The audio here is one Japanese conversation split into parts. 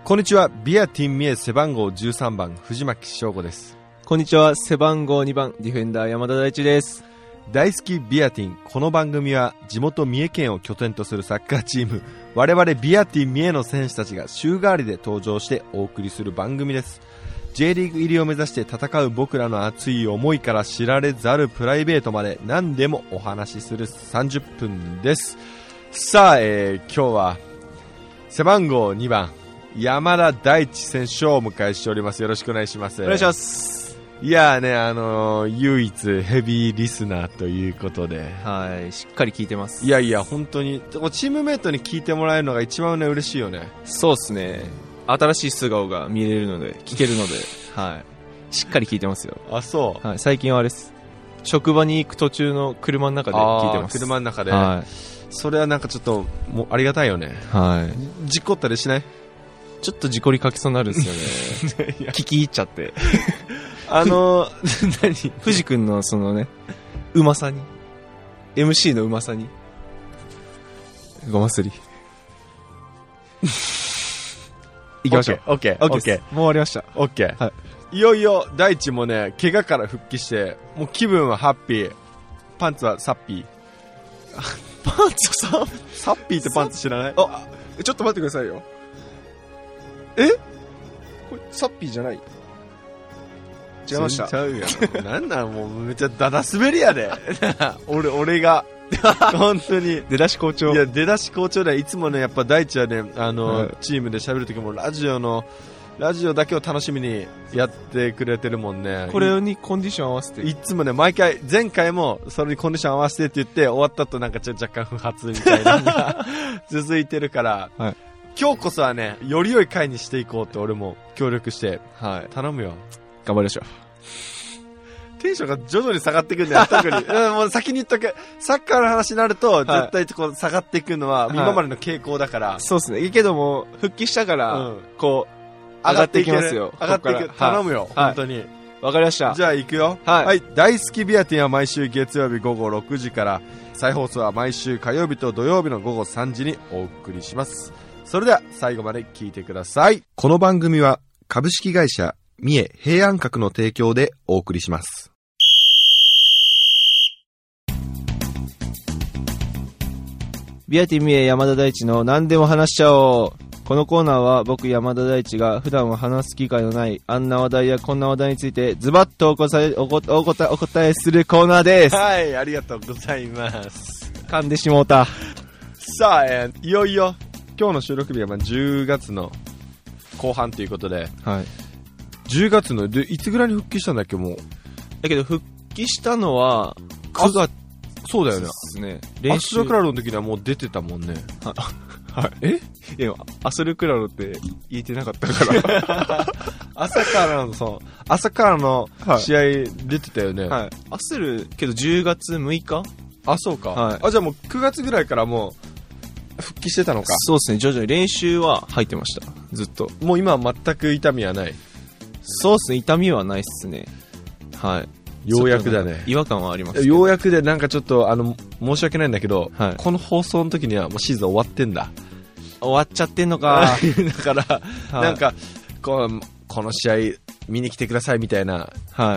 こんにちは。ビアティンミエ背番号13番藤巻翔吾です。 こんにちは。背番号2番ディフェンダー山田大地です。 大好きビアティン。この番組は地元三重県を拠点とするサッカーチーム我々ビアティン三重の選手たちが週替わりで登場してお送りする番組です。 J リーグ入りを目指して戦う僕らの熱い思いから知られざるプライベートまで何でもお話しする30分です。さあ、今日は背番号2番山田大地選手をお迎えしております。よろしくお願いします。 お願いします。 いやーね、唯一ヘビーリスナーということで、 はい、しっかり聞いてます。 いやいや本当にチームメイトに聞いてもらえるのが一番ね嬉しいよね。 そうですね。新しい素顔が見れるので聞けるので、はい、しっかり聞いてますよ。 あ、そう、 はい、最近はあれです。職場に行く途中の車の中で聞いてます。 車の中で、 はい、 それはなんかちょっともうありがたいよね。 はい。 事故ったりしない？ ちょっと事故りかけそうになるんですよね。聞き入っちゃって。 何？ 藤君のそのね、うまさに、MC のうまさに、ごますり。行きましょう。 オッケー。 もう終わりました。 オッケー。 はい。 いよいよ大地もね、怪我から復帰して、もう気分はハッピー。パンツはサッピー。 パンツサッピーってパンツ知らない？ あ、ちょっと待ってくださいよ。これサッピーじゃない？違いました。 ちゃうやん。なんなのもうめっちゃダダ滑りやで。俺が本当に出だし好調。 いや出だし好調だよ。いつもねやっぱ大地はねはい、 チームで喋る時もラジオだけを楽しみにやってくれてるもんね。 これにコンディション合わせていつもね毎回前回もそれにコンディション合わせてって言って終わった後なんか若干不発みたいなのが続いてるから、はい、今日こそはねより良い回にしていこうって俺も協力して、はい、頼むよ。 頑張りましょう。 テンションが徐々に下がっていくんだよ。特にもう先に言っとけ。サッカーの話になると絶対こう下がっていくのは今までの傾向だから、はい、 そうですね。いいけども復帰したから、こう上がっていきますよ。 上がっていく。頼むよ、はい、本当に。 わかりました。 じゃあ行くよ。 はい、 はい、大好きビアティンは毎週月曜日午後6時から、再放送は毎週火曜日と土曜日の午後3時にお送りします。それでは最後まで聞いてください。この番組は株式会社三重平安閣の提供でお送りします。 ビアティン三重山田大地の何でも話しちゃおう。このコーナーは僕山田大地が普段は話す機会のないあんな話題やこんな話題についてズバッとお答えするコーナーです。 はい、ありがとうございます。 噛んでしもうた。 さあ、いよいよ今日の収録日は10月の後半ということで、はい、10月のいつぐらいに復帰したんだっけ？もうだけど復帰したのは9月。 そうだよね。 ですね。 アスルクラロの時にはもう出てたもんね。 はい。いや、アスルクラロって言えてなかったから。 朝からの試合出てたよね。 はい。アスルけど10月6日？ あ、そうか。 はい。 あ、じゃあもう9月ぐらいからもう復帰してたのか。 そうですね。徐々に練習は入ってました。ずっと。 もう今は全く痛みはない。 そうですね。痛みはないっすね。はい。 ようやくだね。 違和感はあります。 ようやくでなんかちょっと申し訳ないんだけど、 はい、 この放送の時にはもうシーズン終わってんだ。 終わっちゃってんのか。 だから、はい、なんかこの試合見に来てくださいみたいな、はい、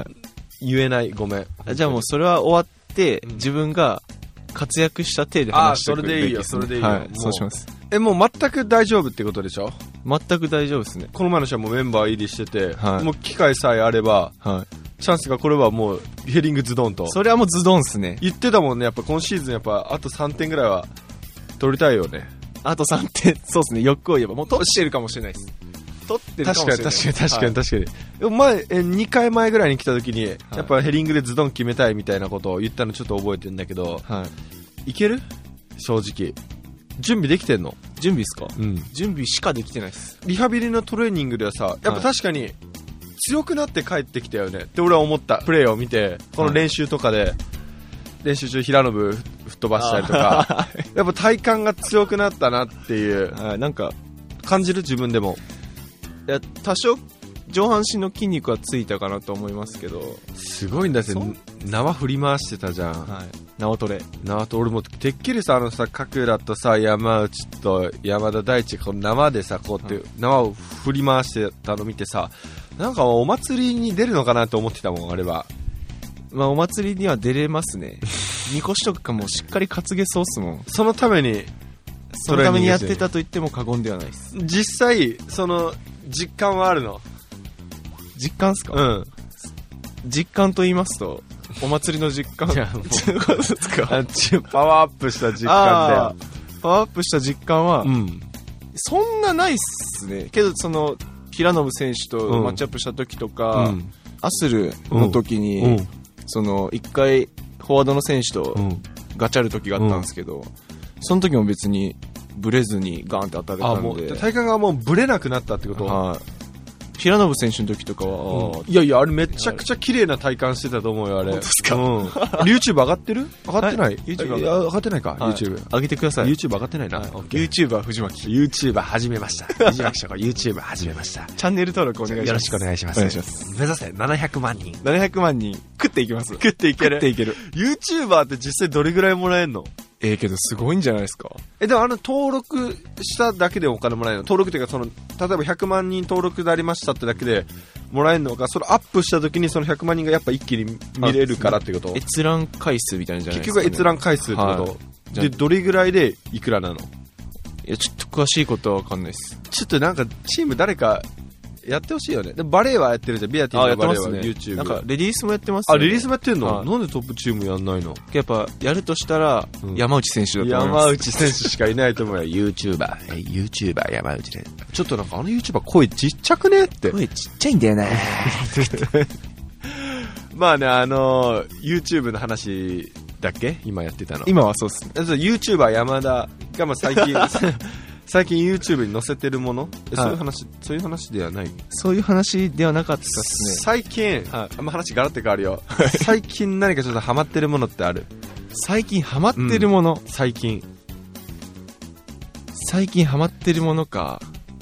言えない。ごめん。 じゃあもうそれは終わって、自分が活躍した体で話してくれる。 それでいいよ。それでいいよ。 はい、そうします。 もう全く大丈夫ってことでしょ？ 全く大丈夫ですね。 この前の試合もメンバー入りしてて、 はい、 もう機会さえあれば、 はい、 チャンスがこれはもうヘディングズドンと。 それはもうズドンっすね。 言ってたもんね。やっぱ今シーズンやっぱあと3点ぐらいは取りたいよね。 あと3点、そうですね。欲を言えばもう取ってるかもしれないです。取ってるかもしれない。 確かに。2回前ぐらいに来た時に、はい、やっぱヘディングでズドン決めたいみたいなことを言ったのちょっと覚えてるんだけど、はい、いける？正直準備できてんの？ 準備ですか？ うん。 準備しかできてないです。 リハビリのトレーニングではさ、やっぱ確かに強くなって帰ってきたよねって俺は思った。プレーを見て、この練習とかで、はい、練習中平信吹っ飛ばしたりとか、やっぱ体幹が強くなったなっていう、 はい、なんか感じる？自分でも。 いや、多少上半身の筋肉はついたかなと思いますけど。 すごいんだって、縄振り回してたじゃん。 はい。 縄トレ。 あと俺もてっきりさ、角田とさ、山内と山田大地、この縄でさ、こうやって縄を振り回してたの見てさ、なんかお祭りに出るのかなと思ってたもん、あれは。 まあお祭りには出れますね。みこしとかもしっかり担げそうっすもん。 そのためにやってたと言っても過言ではないです。 実際、その、実感はあるの？ 実感っすか？ うん。 実感と言いますと、お祭りの実感。 いや、もう、 かパワーアップした実感だよ。 パワーアップした実感は、 うん。 そんなないっすね。けど、平信選手とマッチアップした時とか、アスルの時に、一回、フォワードの選手とガチャる時があったんですけど、その時も別にブレずにガーンって当たれたんで。 もう体幹がもうブレなくなったってこと？ はい。平信選手の時とかは、 いやいや、あれめちゃくちゃ綺麗な体幹してたと思うよ、あれ。 本当ですか？ YouTube 上がってる？上がってない？ YouTube 上がってないか、YouTube。 上げてください。 YouTube 上がってないな。 YouTuber 藤巻。 YouTuber 始めました。藤巻翔子 YouTuber 始めました。 チャンネル登録お願いします。 よろしくお願いします。 お願いします。 目指せ700万人。 700万人食っていきます。 食っていける。YouTuber って実際どれぐらいもらえんの？ けどすごいんじゃないですか。 でも登録しただけでお金もらえるの？登録っていうか、例えば100万人登録でありましたってだけでもらえるのか、それアップした時にその100万人がやっぱ一気に見れるからってこと？ 閲覧回数みたいなんじゃないですか、 結局は閲覧回数ってこと？で、どれぐらいでいくらなの？ いや、ちょっと詳しいことはわかんないです。 ちょっとなんかチーム誰かやってほしいよね。でバレーはやってるじゃん。ビアティのバレーは YouTube。 なんかレディースもやってますよね。 レディースもやってんの？なんでトップチームやんないの？ やっぱやるとしたら山内選手だと思います。 山内選手しかいないと思うよ。YouTuber 山内で。ちょっとなんかYouTuber 声ちっちゃくねって。 声ちっちゃいんだよね。 まあね、YouTube の話だっけ？今やってたの。 今はそうっすね。 YouTuber 山田が最近 YouTube に載せてるもの、そういう話ではない？ そういう話ではなかったですね。 最近、話ガラッと変わるよ。最近何かちょっとハマってるものってある？ 最近ハマってるもの、 最近ハマってるものか。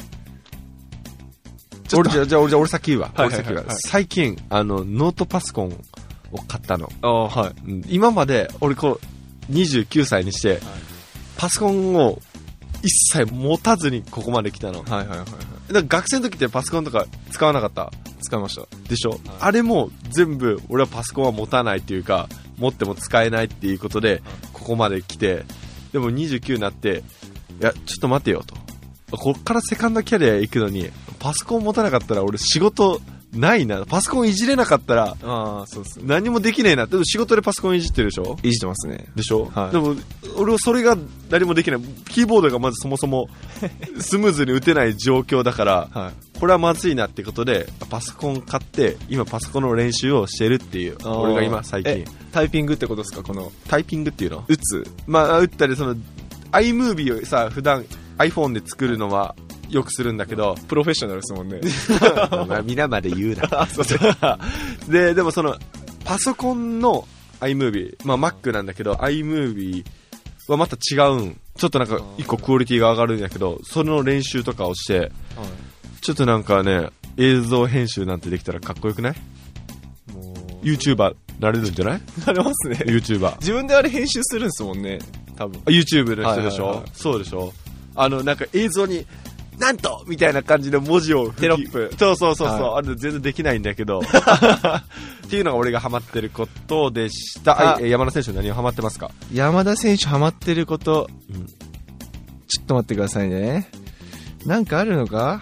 俺先言うわ。最近ノートパソコンを買ったの。今まで俺29歳にして、パソコンを一切持たずにここまで来たの。だから学生の時ってパソコンとか使わなかった？ 使いました。 でしょ？あれも全部俺はパソコンは持たないっていうか、持っても使えないっていうことでここまで来て、でも29になって、いやちょっと待てよと。こっからセカンドキャリア行くのにパソコン持たなかったら俺仕事ないな。パソコンいじれなかったら何もできねえな。でも仕事でパソコンいじってるでしょ？ いじってますね。 でしょ？でも俺はそれが何もできない。キーボードがまずそもそもスムーズに打てない状況だから、これはまずいなってことでパソコン買って今パソコンの練習をしてるっていう。俺が今最近タイピングってことですか？このタイピングっていうの？ 打つ、 打ったりiMovie をさ普段 iPhone で作るのはよくするんだけど、 プロフェッショナルですもんね。 皆まで言うな。でもパソコンの iMovie、Mac なんだけど iMovie はまた違うん。ちょっとなんか一個クオリティが上がるんだけど、その練習とかをして、ちょっとなんかね、映像編集なんてできたらかっこよくない？もう YouTuber なれるんじゃない？ なれますね。 YouTuber 自分であれ編集するんですもんね、多分。 YouTube の人でしょ？そうでしょ？なんか映像になんとみたいな感じで文字をテロップ。 そう、あれ全然できないんだけどっていうのが俺がハマってることでした。山田選手何をハマってますか？ 山田選手ハマってること、ちょっと待ってくださいね。なんかあるのか？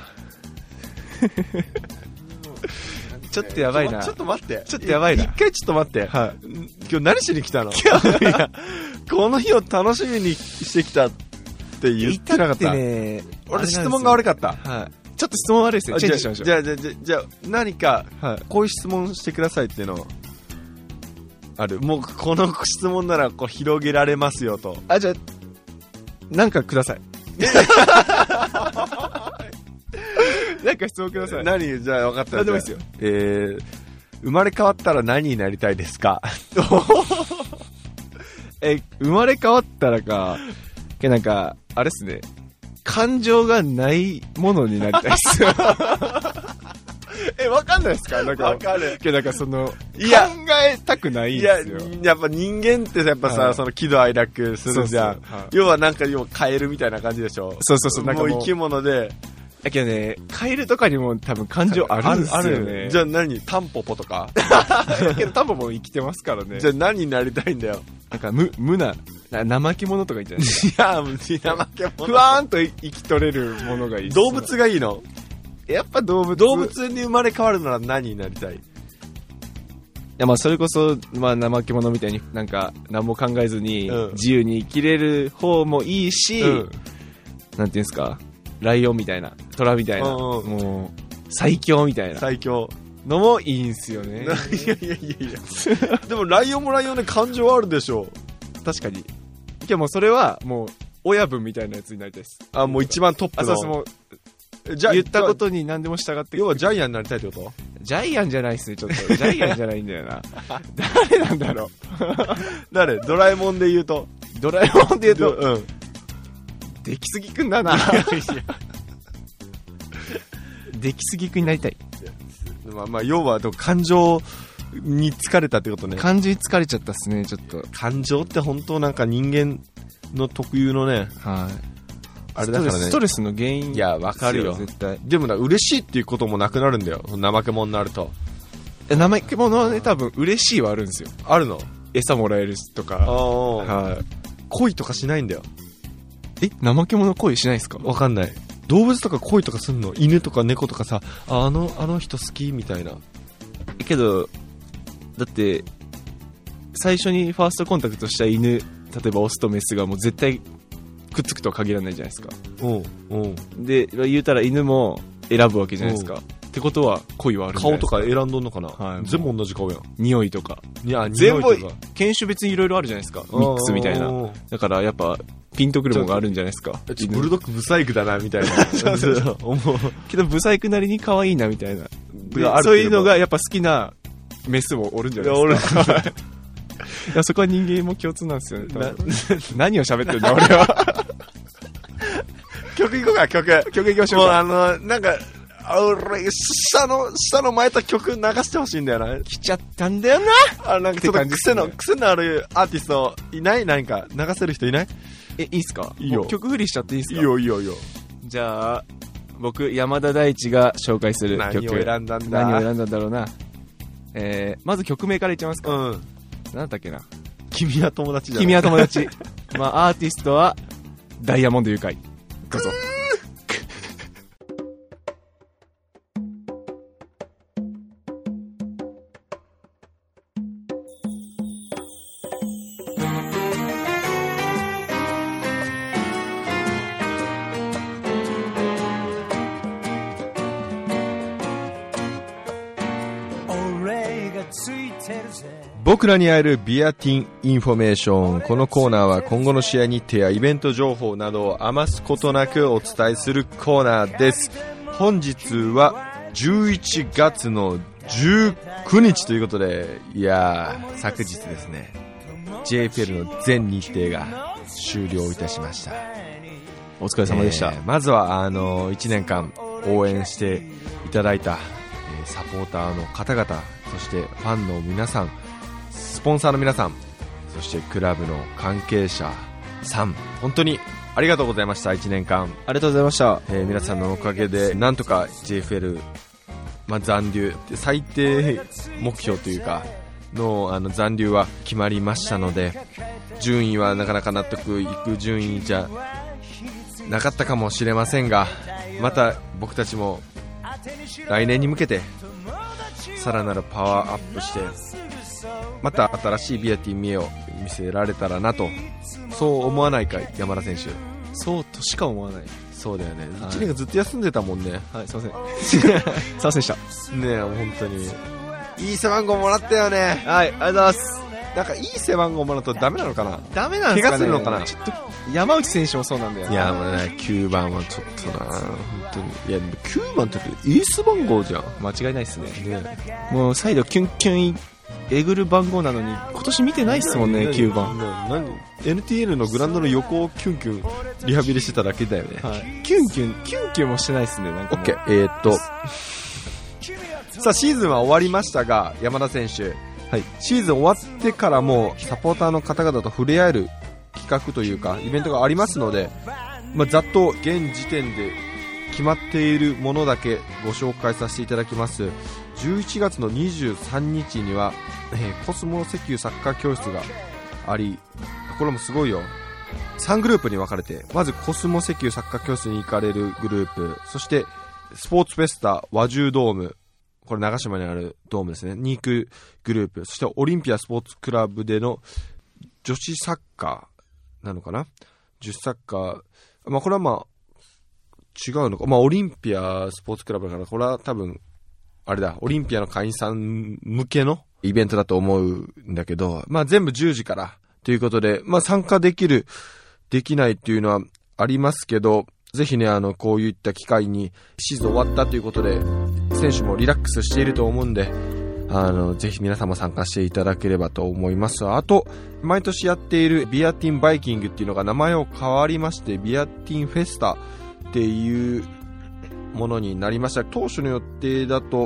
ちょっとやばいな。 ちょっと待って。 ちょっとやばいな。 一回ちょっと待って。今日何しに来たの？いや、この日を楽しみにしてきたって言ってなかった。 ね、 俺質問が悪かった。 ちょっと質問悪いですね。チェンジしましょう。 じゃあ何か、こういう質問してくださいっていうのある？もうこの質問なら広げられますよと。 じゃあなんかください。なんか質問ください。 何？じゃあ分かった。 何でもいいですよ。生まれ変わったら何になりたいですか？ 生まれ変わったらか。なんかあれっすね。感情がないものになりたいっす。 わかんないですか？なんかわかる。 けどなんかその、 いや考えたくないんですよ。 やっぱ人間ってやっぱさ、 はい、 その喜怒哀楽するじゃん。 そうそう、はい、 要はなんかカエルみたいな感じでしょ。 そうそうそう、 なんかもう生き物で。 だけどね、カエルとかにも多分感情あるんですよね。 じゃあ何？タンポポとかけどタンポポも生きてますからね。 じゃあ何になりたいんだよ。 なんか怠け者とかいいんじゃないですか。 いや、怠け者。 ふわーんと生き取れるものがいい。 動物がいいの？ やっぱ動物に生まれ変わるなら何になりたい？ いや、まあそれこそ、まあ怠け者みたいになんか何も考えずに自由に生きれる方もいいし、なんていうんですか、ライオンみたいな、トラみたいな、もう最強みたいな最強のもいいんすよね。 いやでもライオンもライオンで感情あるでしょ。 確かに。いや、もうそれはもう親分みたいなやつになりたいです。 あ、もう一番トップの。 そうもう言ったことに何でも従ってくる。 要はジャイアンになりたいってこと？ ジャイアンじゃないっすね、ちょっと。ジャイアンじゃないんだよな。誰なんだろう。 誰？ドラえもんで言うと。 ドラえもんで言うと、出来すぎくんだな。出来すぎくんになりたい。 まあ要は感情に疲れたってことね。 感情に疲れちゃったっすね、ちょっと。 感情って本当なんか人間の特有のね、 はい。 あれだからね。 ストレスの原因。 いや、わかるよ。 絶対。 でも嬉しいっていうこともなくなるんだよ。怠け者になると。 怠け者はね、多分嬉しいはあるんですよ。 あるの？ 餌もらえるとか。 はい。恋とかしないんだよ。 怠け者恋しないですか？ わかんない。動物とか恋とかすんの？犬とか猫とかさ、あの人好きみたいな。 けど、だって、最初にファーストコンタクトした犬、例えばオスとメスがもう絶対くっつくとは限らないじゃないですか。で、言うたら犬も選ぶわけじゃないですか。ってことは恋はあるんじゃないですか。 顔とか選んどんのかな？はい。全部同じ顔やん。 匂いとか。 全部、 犬種別にいろいろあるじゃないですか。ミックスみたいな。だからやっぱ、ピンとくるものがあるんじゃないですか。 ブルドッグブサイクだな、みたいな。 けどブサイクなりに可愛いな、みたいな。そういうのがやっぱ好きなメスもおるんじゃないですか。いや、そこは人間も共通なんですよね。何を喋ってるんだ、俺は。 曲行こうか、曲行きましょうか。もうなんか、俺、下の前と曲流してほしいんだよな。 来ちゃったんだよな。 なんかちょっと癖のあるアーティストいない？何か流せる人いない？ いいっすか？ いいよ。 曲振りしちゃっていいっすか？ いいよ。 じゃあ、僕、山田大地が紹介する曲。 何を選んだんだろうな。まず曲名からいっちゃいますか？なんだっけな。 君は友達だ。 君は友達。まあ、アーティストは、ダイヤモンドユカイ。どうぞ。 僕らに会えるビアティンインフォメーション。このコーナーは今後の試合日程やイベント情報などを余すことなくお伝えするコーナーです。本日は11月の19日ということで、いやー、昨日ですね、JFL の全日程が終了いたしました。 お疲れ様でした。 まずは1年間応援していただいたサポーターの方々、そしてファンの皆さん、スポンサーの皆さん、そしてクラブの関係者さん、本当にありがとうございました。1年間ありがとうございました。 皆さんのおかげでなんとか JFL、残留最低目標というかの残留は決まりましたので、順位はなかなか納得いく順位じゃなかったかもしれませんが、また僕たちも来年に向けてさらなるパワーアップして、また新しいビアティミエを見せられたらなと。そう思わないかい、山田選手？ そうとしか思わない。 そうだよね、1年がずっと休んでたもんね。 はい、すいませんすいませんでしたねえ、本当にいい背番号もらったよね。 はい、ありがとうございます。 なんかいい背番号もらうとダメなのかな？ ダメなんですかね。 怪我するのかな？ ちょっと山内選手もそうなんだよね。 いや、もうね、9番はちょっとな、本当に。いや、9番ってエース番号じゃん。 間違いないっすね。もうサイドキュンキュンえぐる番号なのに今年見てないっすもんね。9番何 NTN のグラウンドの横をキュンキュンリハビリしてただけだよね。 はい、キュンキュンもしてないっすね。なんかオッケー。 さあシーズンは終わりましたが、山田選手、はい、シーズン終わってからもサポーターの方々と触れ合える企画というかイベントがありますので、ざっと現時点で決まっているものだけご紹介させていただきます。11月の23日には、コスモ石油サッカー教室があり、これもすごいよ。3グループに分かれて、まずコスモ石油サッカー教室に行かれるグループ、そしてスポーツフェスタ和獣ドーム、これ長島にあるドームですね、に行くグループ、そしてオリンピアスポーツクラブでの女子サッカーなのかな、女子サッカー、これは違うのか、オリンピアスポーツクラブだから、これは多分あれだ、オリンピアの会員さん向けのイベントだと思うんだけど、全部10時からということで、参加できるできないっていうのはありますけど、ぜひね、こういった機会にシーズン終わったということで選手もリラックスしていると思うんで、ぜひ皆さんも参加していただければと思います。あと毎年やっているビアティンバイキングっていうのが名前を変わりまして、ビアティンフェスタっていうものになりました。当初の予定だと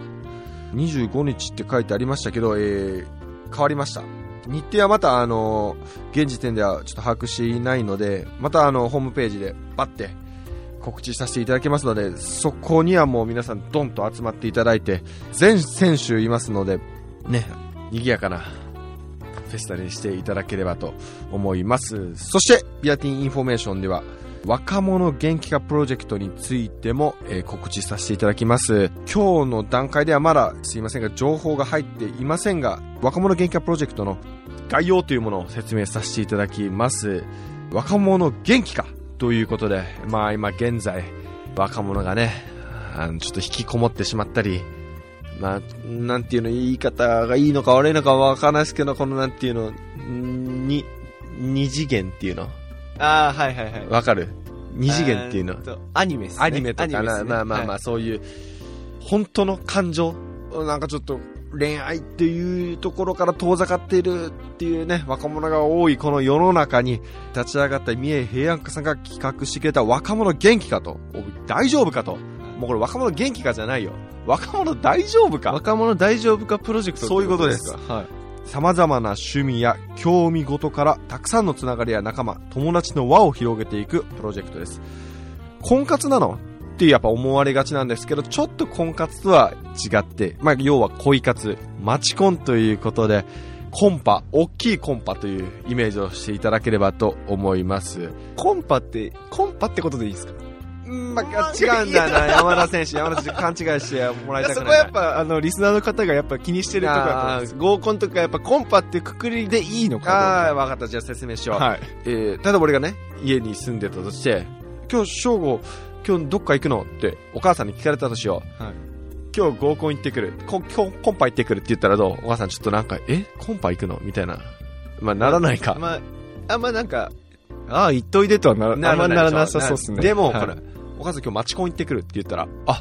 25日って書いてありましたけど、変わりました。日程はまた現時点ではちょっと把握していないので、またホームページでバッて告知させていただきますので、そこにはもう皆さんドンと集まっていただいて、全選手いますのでね、賑やかなフェスタにしていただければと思います。そしてビアティンインフォメーションでは若者元気化プロジェクトについても、告知させていただきます。今日の段階ではまだすいませんが情報が入っていませんが、若者元気化プロジェクトの概要というものを説明させていただきます。若者元気化ということで、今現在若者がね、ちょっと引きこもってしまったり、なんていうの、言い方がいいのか悪いのかわからないですけど、このなんていうの、二次元っていうの、 はいはいはい。 わかる？二次元っていうの。 アニメですね。 アニメとかな、そういう、本当の感情、なんかちょっと恋愛っていうところから遠ざかっているっていうね、若者が多いこの世の中に立ち上がった三重平安家さんが企画してくれた若者元気かと、大丈夫かと。もうこれ若者元気かじゃないよ。若者大丈夫か。 若者大丈夫かプロジェクト。 そういうことです。はい。様々な趣味や興味事からたくさんのつながりや仲間、友達の輪を広げていくプロジェクトです。婚活なのってやっぱ思われがちなんですけど、ちょっと婚活とは違って、要は恋活、マチコンということで、コンパ、大きいコンパというイメージをしていただければと思います。 コンパってことでいいですか？ 違うんだな、山田選手勘違いしてもらいたくない。 そこはやっぱリスナーの方がやっぱ気にしてるところだと思うんです。合コンとかやっぱコンパっていうくくりでいいのか。 分かった、じゃあ説明しよう。 はい。 例えば俺がね、家に住んでたとして、今日正午、今日どっか行くのってお母さんに聞かれたとしよう。はい。今日合コン行ってくる。今日コンパ行ってくるって言ったらどう？お母さんちょっとなんか、コンパ行くのみたいな。ならないか。 なんか、行っといでとはあんまならなさそうっすね。 でも、これ、お母さん今日マチコン行ってくるって言ったら、あ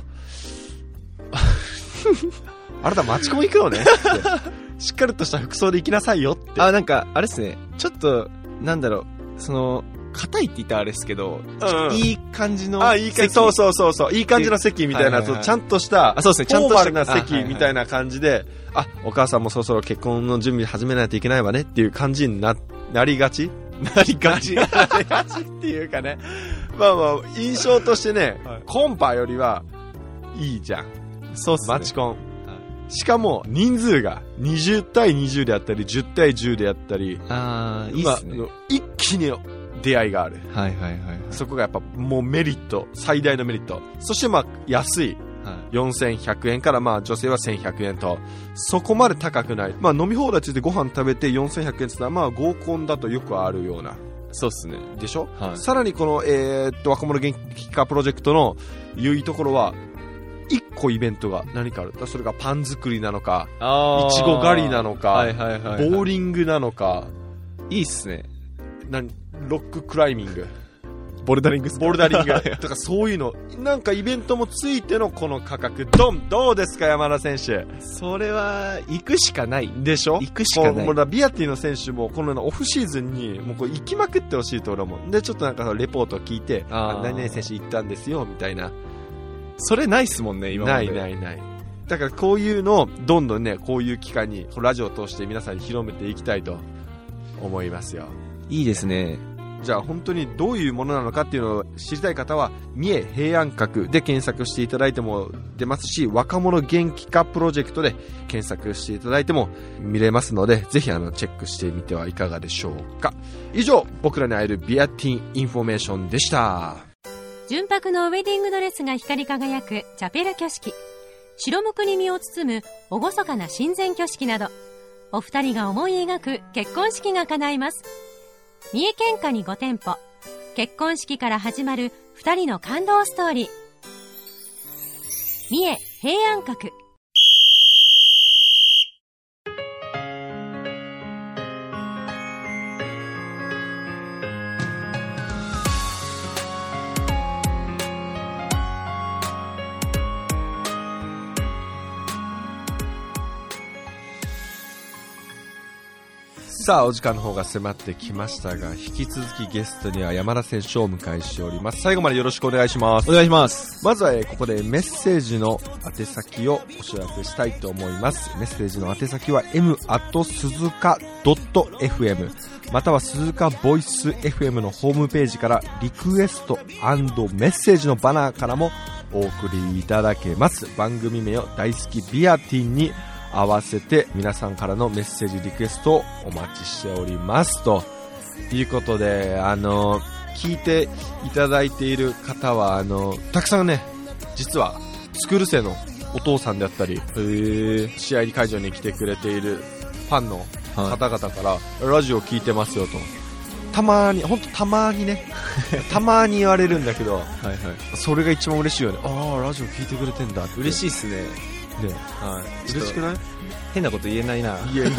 なたマチコン行くのねってしっかりとした服装で行きなさいよって。 なんかあれですね、ちょっとなんだろう、硬いって言ったらあれですけど、いい感じの席。 そういい感じの席みたいな、ちゃんとしたそうですね、 フォーマルな席みたいな感じで、お母さんもそろそろ結婚の準備始めないといけないわねっていう感じになりがちっていうかね、印象としてね、コンパよりはいいじゃん。 そうっすね。 マチコン。しかも人数が20対20であったり10対10であったり、 いいっすね。 一気に出会いがある。 はい。 そこがやっぱもうメリット、最大のメリット。そして安い。4100円から女性は1100円と、そこまで高くない。飲み放題ついてご飯食べて4100円ってのは合コンだとよくあるような。 そうっすね。 でしょ、 はい、 さらにこの、若者元気化プロジェクトの良いところは、1個イベントが何かある。それがパン作りなのか、いちご狩りなのか、ボーリングなのか。 いいっすね。 ロッククライミング。 ボルダリングとかそういうの、なんかイベントもついてのこの価格、どうですか山田選手。 それは行くしかないでしょ。 行くしかない。 もうビアティの選手もこのオフシーズンにもうこれ行きまくってほしいと俺も。でちょっとなんかレポート聞いて、何々選手行ったんですよみたいな。 それないっすもんね今まで。 ない。 だからこういうのをどんどんね、こういう機会にラジオを通して皆さんに広めていきたいと思いますよ。 いいですね。 じゃあ本当にどういうものなのかっていうのを知りたい方は三重平安閣で検索していただいても出ますし、若者元気化プロジェクトで検索していただいても見れますので、ぜひチェックしてみてはいかがでしょうか。以上、僕らに会えるビアティンインフォメーションでした。 純白のウェディングドレスが光り輝くチャペル挙式、白むくに身を包む厳かな神前挙式など、お二人が思い描く結婚式が叶います。三重県下に5店舗、結婚式から始まる二人の感動ストーリー。三重平安閣。 さあ、お時間の方が迫ってきましたが、引き続きゲストには山田選手をお迎えしております。最後までよろしくお願いします。 お願いします。 まずはここでメッセージの宛先をお知らせしたいと思います。メッセージの宛先は m@suzuka.fm または鈴鹿ボイス FM のホームページからリクエスト&メッセージのバナーからもお送りいただけます。番組名を大好きビアティンに合わせて皆さんからのメッセージリクエストをお待ちしておりますということで、聞いていただいている方はたくさんね、実はスクール生のお父さんであったり、試合会場に来てくれているファンの方々から、ラジオ聞いてますよとたまに、ほんとたまにねたまに言われるんだけど、はいはい、それが一番嬉しいよね。ああ、ラジオ聞いてくれてんだって。 嬉しいっすね。 ね、はい、嬉しくない？ 変なこと言えないな。 いや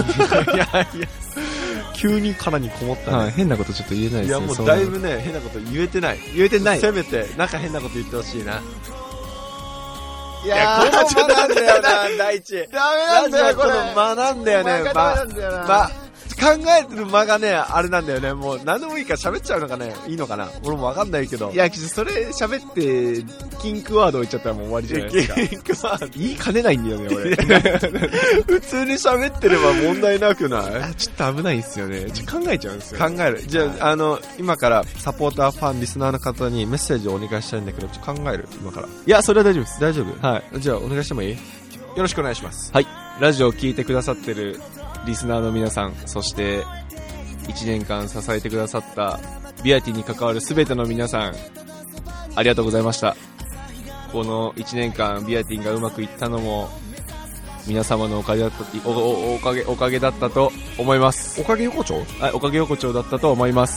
急に殻にこもったね、 はい、変なことちょっと言えないですね。 いやもうだいぶね、変なこと言えてない。せめてなんか変なこと言ってほしいな。いやこれも学んだよな大地。ダメなんだよこれ。学んだよね。考えてる間がね、あれなんだよね。もう何でもいいから喋っちゃうのかね、いいのかな。俺もわかんないけど。 いや、それ喋ってキンクワード言っちゃったらもう終わりじゃないですか。 キンクワード言いかねないんだよね俺。 普通に喋ってれば問題なくない？ ちょっと危ないんですよね。考えちゃうんですよ。 考える。じゃあ今からサポーター、ファン、リスナーの方にメッセージをお願いしたいんだけど、ちょっと考える今から。 いや、それは大丈夫です。 大丈夫？ はい。 じゃあお願いしてもいい？よろしくお願いします。 はい。ラジオを聞いてくださってるリスナーの皆さん、そして1年間支えてくださったビアティに関わる全ての皆さん、ありがとうございました。この1年間ビアティンがうまくいったのも皆様のおかげだったと思います。 おかげ横丁？ はい、おかげ横丁だったと思います。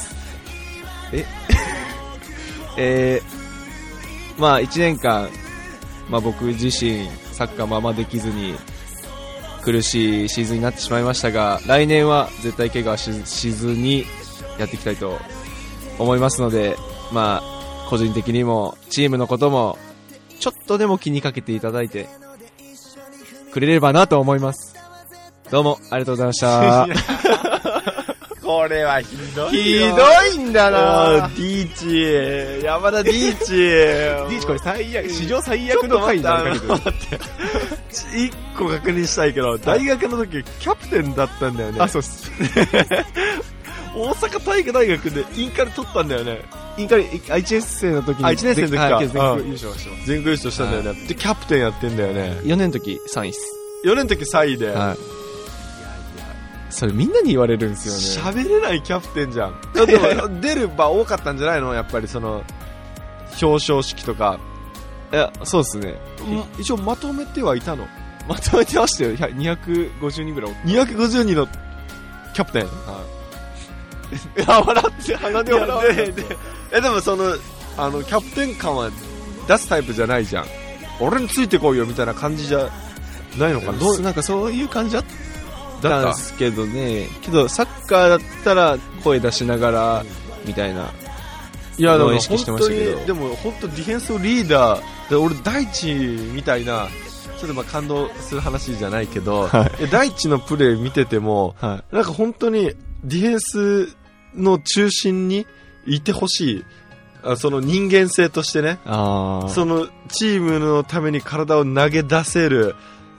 まあ1年間、僕自身サッカーもあんまできずに苦しいシーズンになってしまいましたが、来年は絶対怪我しずにやっていきたいと思いますので、個人的にもチームのこともちょっとでも気にかけていただいてくれればなと思います。どうもありがとうございました。 これはひどい。 ひどいんだな。 ディーチ、山田ディーチ。 ディーチこれ最悪、史上最悪の回になるけど。 待って。一個確認したいけど、大学の時キャプテンだったんだよね。 あ、そうっす。 大阪体育大学でインカレ取ったんだよね。 インカレ、1年生の時に。 1年生の時か。 全国優勝してます。 全国優勝したんだよね。で、キャプテンやってんだよね。 4年の時3位っす。 4年の時3位で。 はい。それみんなに言われるんですよね。喋れないキャプテンじゃん。でも出る場多かったんじゃないの？やっぱりその表彰式とか。 いや、そうですね。 一応まとめてはいたの？ まとめてましたよ。250人ぐらい。 250人のキャプテン。はい。いや、笑って、鼻で笑って。でもそのキャプテン感は出すタイプじゃないじゃん。俺についてこいよみたいな感じじゃないのかな。 なんかそういう感じだったんですけどね。けどサッカーだったら声出しながらみたいな。 いや、でも意識してましたけど。 でも本当ディフェンスリーダーで、俺大地みたいなちょっと感動する話じゃないけど、はい、大地のプレー見てても、はい、なんか本当にディフェンスの中心にいてほしい。その人間性としてね、そのチームのために体を投げ出せる、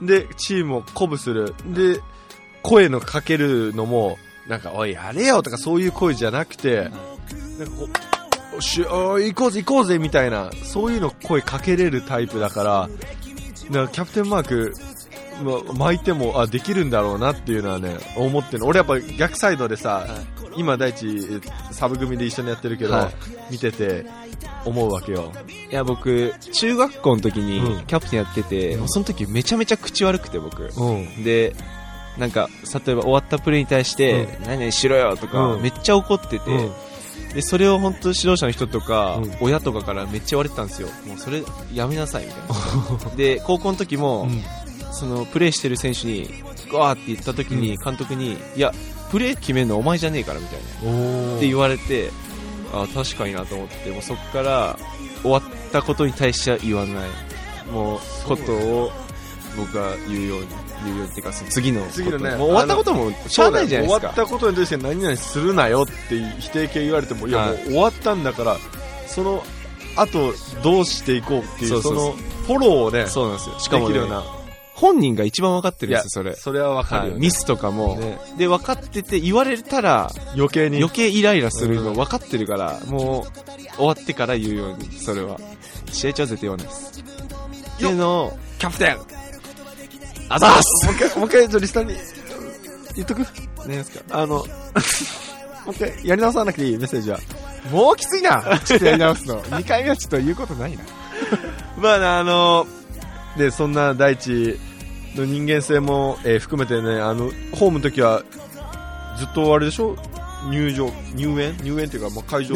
でチームを鼓舞する。で声のかけるのもなんかおいやれよとかそういう声じゃなくて、なんかこう行こうぜみたいな、そういうの声かけれるタイプだから、なんかキャプテンマーク巻いてもできるんだろうなっていうのはね思ってる。俺やっぱ逆サイドでさ、今大地サブ組で一緒にやってるけど、見てて思うわけよ。 いや僕中学校の時にキャプテンやってて、その時めちゃめちゃ口悪くて僕、でなんか例えば終わったプレーに対して、何々しろよとか、めっちゃ怒ってて、でそれを本当指導者の人とか、親とかからめっちゃ言われてたんですよ。もうそれやめなさいみたいなで高校の時も、そのプレーしてる選手にわーって言った時に、監督にいやプレー決めるのお前じゃねえからみたいなって言われて、確かになと思って、もうそこから終わったことに対しては言わないもうことを僕が言うようにっていうか、その次のね、もう終わったこともしゃあないじゃないですか。 終わったことに対して何々するなよって否定形言われても、いやもう終わったんだからその後どうしていこうっていう、そのフォローをね、 そうなんですよ。しかもね、 できるような本人が一番分かってるんですよ。 それは分かるよね、 ミスとかも、で分かってて言われたら余計イライラするの分かってるから、もう終わってから言うように、それは試合中は絶対言わないですっていうのをキャプテンあざーす。 もう一回リスターに言っとく。 何ですか。 もう一回やり直さなくていいメッセージは。 もうきついな。ちょっとやり直すの。2回目はちょっと言うことないな。 まあでそんな大地の人間性も、含めてね、ホームの時はずっとあれでしょ、入園っていうか、まあ、会場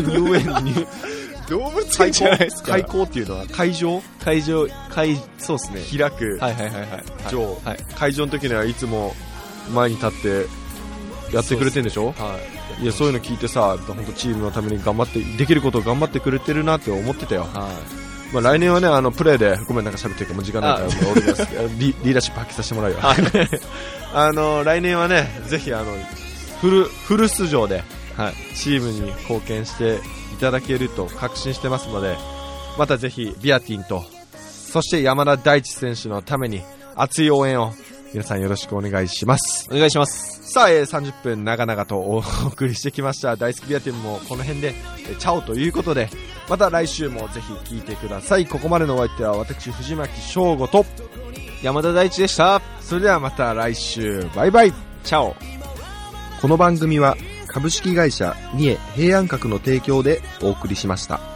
動物園じゃないですか。 開校っていうのは会場そうですね。 開く会場の時にはいつも前に立ってやってくれてるんでしょ。いやそういうの聞いてさ、本当チームのためにできることを頑張ってくれてるなって思ってたよ。まあ、来年はねプレーでごめんなんか喋ってるからもう時間ないから俺がリーダーシップ発揮させてもらうよ。来年はねぜひフル出場で、チームに貢献していただけると確信してますので、またぜひビアティンとそして山田大地選手のために熱い応援を皆さんよろしくお願いします。 お願いします。 さあ、30分長々とお送りしてきました大好きビアティンもこの辺でチャオということで、また来週もぜひ聞いてください。ここまでのお相手は私藤巻翔吾と山田大地でした。 それではまた来週、バイバイ、 チャオ。 この番組は株式会社三重平安閣の提供でお送りしました。